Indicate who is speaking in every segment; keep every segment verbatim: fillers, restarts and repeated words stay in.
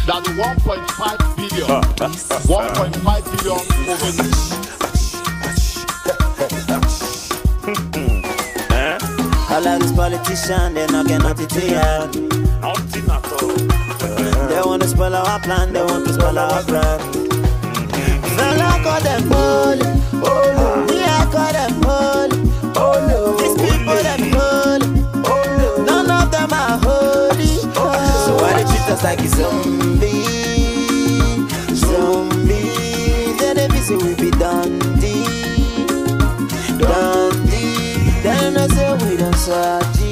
Speaker 1: that the one point five billion, one point five billion
Speaker 2: all of these politicians, they not get nothing to yet.
Speaker 3: Nothing at all.
Speaker 2: They want to spoil our plan, they want to spoil our brand. Fella call them bully, oh no. Me I call them bully, oh no. These people them bully, oh no. None of them are holy, oh no. So why they treat us like a zombie, zombie? Then they be say we be dundee, dundee. Then they say we don't surgery,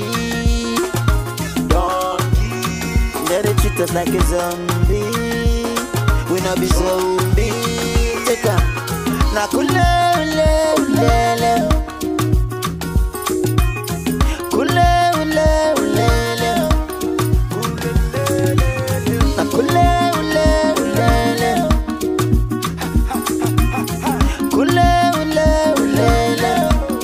Speaker 2: dundee. Then they treat us like a zombie, we not be zombie. Na kule ule ulele, kule ule ulele, na kule ule ulele, kule ule ulele.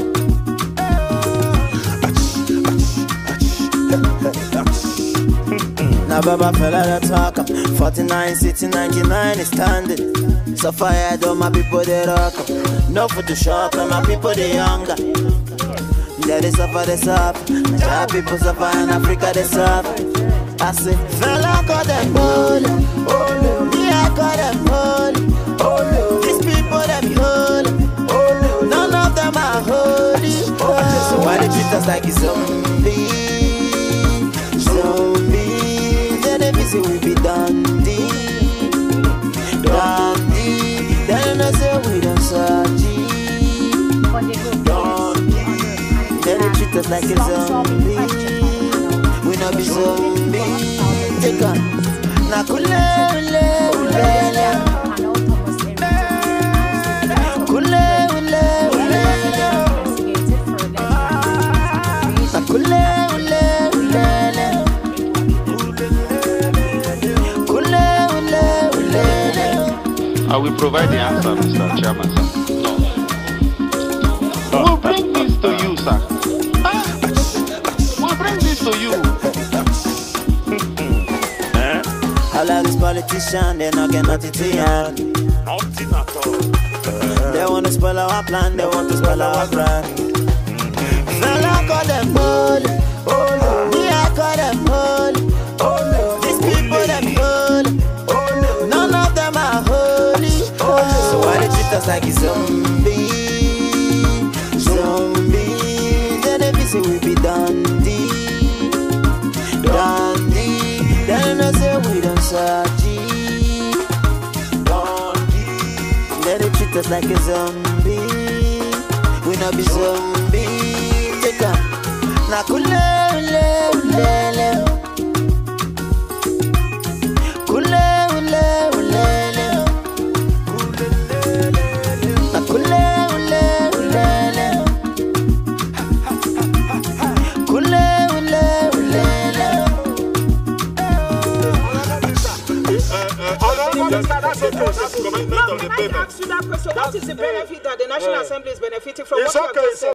Speaker 2: Na baba fella that talk, forty-nine, sixty, ninety-nine is standing. So fire all my people they rock. No Photoshop and my people they younger. Yeah, they suffer, they suffer. Nigeria people suffer in Africa they suffer. I say, fella call them bully, oh no. Me I call them bully, oh no. These people them holy, oh no. None of them are holy, oh no. So why they treat us like a zombie, zombie? Then they be say we be dundee, dundee. Then I say we don't surgery, dundee. Then they treat us like a zombie, we not be zombie. Take on, na kule ule ule, kule ule ule, na kule ule ule, kule ule ule.
Speaker 1: I will provide the answer, Mister Chairman, sir. We'll bring this to you, sir. We'll bring this to you.
Speaker 2: All of these politicians, they not get nothing to yet.
Speaker 3: Nothing at all.
Speaker 2: They want to spoil our plan, they want to spoil our brand. Fella call them bully, oh no. Me I call them bully, oh no. These people them bully, oh no. None of them are holy, oh no. So why they treat us like a zombie, zombie? Then they be say we be dundee, dundee. Then they say we don't surgery, dundee. Then they treat us like a zombie, we not be zombie. Take on, na kule ule ulele, kule ule ulele, na kule ule ulele, kule ule ulele.
Speaker 4: That's okay. That's the commitment of the payment. What is the benefit that the National Assembly is benefiting from?
Speaker 3: It's okay.